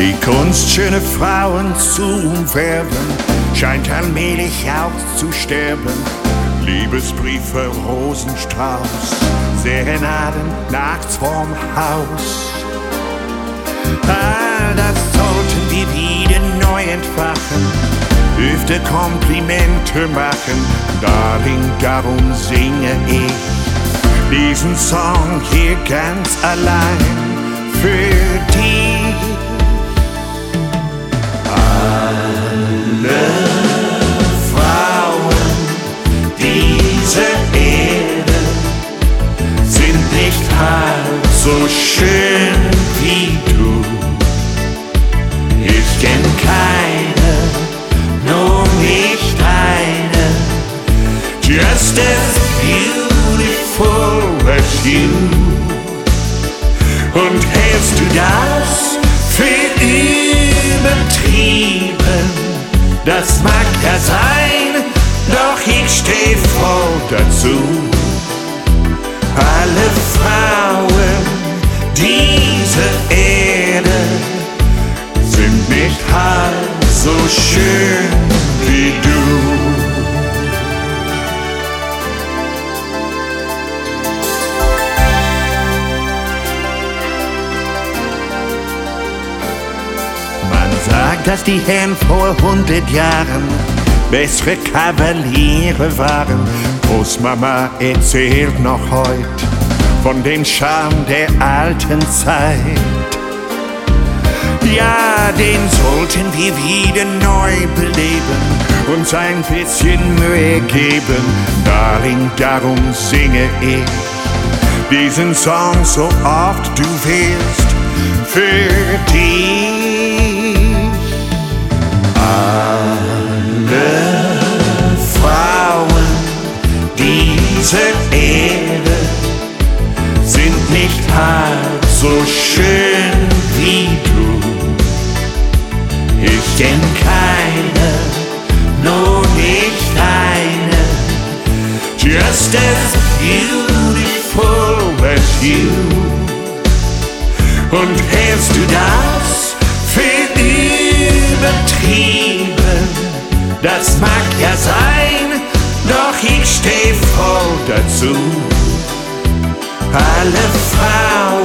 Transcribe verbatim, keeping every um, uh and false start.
Die Kunst, schöne Frauen zu umwerben, scheint allmählich auch zu sterben. Liebesbriefe, Rosenstrauß, Serenaden nachts vorm Haus. All das sollten wir wieder neu entfachen, öfter Komplimente machen. Darling, darum singe ich diesen Song hier ganz allein für dich. Alle Frauen dieser Erde sind nicht halb so schön wie du. Ich kenn keine, nur nicht eine, just as beautiful as you. Und hältst du das für übertrieben? Das mag ja sein, doch ich steh voll dazu. Alle Frauen dieser Erde sind nicht halb so schön wie du. Man sagt, dass die Herren vor hundert Jahren bessere Kavaliere waren. Großmama erzählt noch heut von dem Charme der alten Zeit. Ja, den sollten wir wieder neu beleben, uns ein bisschen Mühe geben. Darling, darum singe ich diesen Song so oft du willst für dich. Alle Frauen dieser Erde sind nicht halb so schön wie du. Ich kenn keine, nur nicht eine, just as beautiful as you. Und hältst du das für übertrieben? Das mag ja sein, doch ich steh voll dazu. Alle Frauen